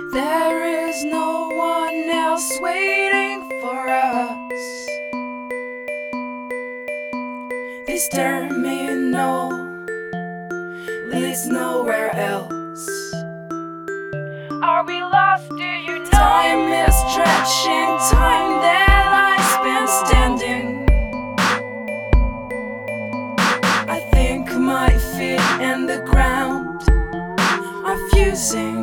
There is no one else waiting for us. This terminal leads nowhere else. Are we lost? Do you know? Time is stretching, time that I spend standing. I think my feet and the ground are fusing.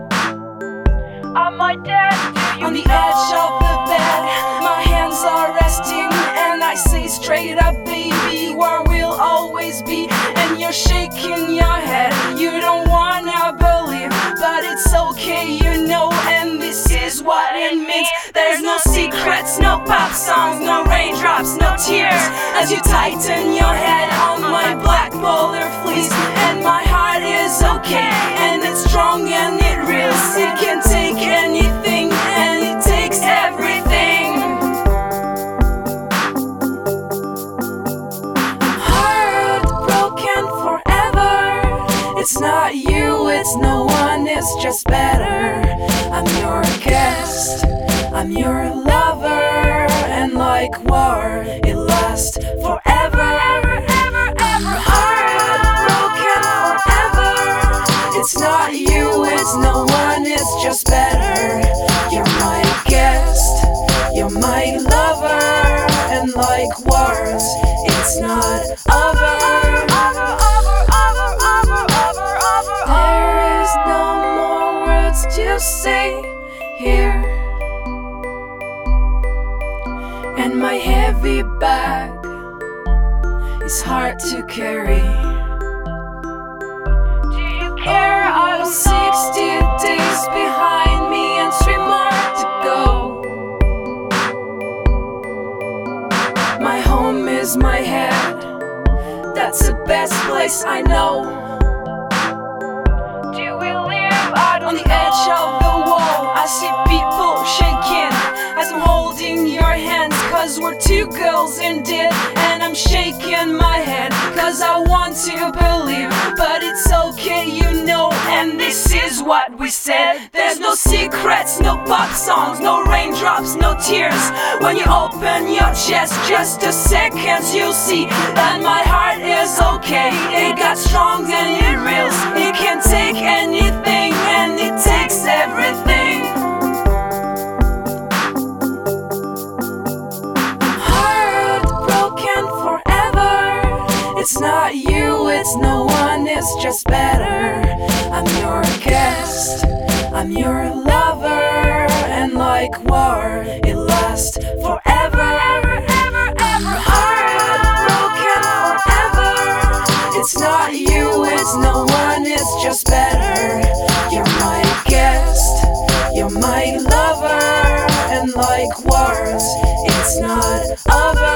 Am I dead? Do you On the know? edge of the bed, my hands are resting, and I say straight up, baby, where we'll always be. And you're shaking your head, you don't wanna believe, but it's okay, you know, and this is what it means. There's no secrets, no pop songs, no raindrops, no tears, as you tighten your head on my black polar fleece. And my heart is okay, and it's strong and it reels. It can take anything, and it takes everything. Heartbroken forever. It's not you, it's no one, it's just better. I'm your guest, I'm your lover, and like war, it lasts forever. Heartbroken forever. It's not you, it's no one, it's just better. You're my guest, you're my lover, and like wars, it's not over. There is no more words to say here, and my heavy bag is hard to carry. Do you care? I Oh, don't 60 days behind me and 3 more to go. My home is my head, that's the best place I know. Do we live? I don't On the edge of the wall, I see people shaking as I'm holding your hands, cause we're two girls indeed. And I'm shaking my head cause I want to believe, but it's okay, you know, and this is what we said. There's no secrets, no pop songs, no raindrops, no tears. When you open your chest, just a second, you'll see that my heart is okay. It got strong and it reels. It can take anything, and it takes everything. Heartbroken forever. It's not you, it's no one, it's just better. I'm your guest, I'm your lover, and like war, it lasts forever. Heartbroken forever. It's not you, it's no one, it's just better. You're my guest, you're my lover, and like wars, it's not over.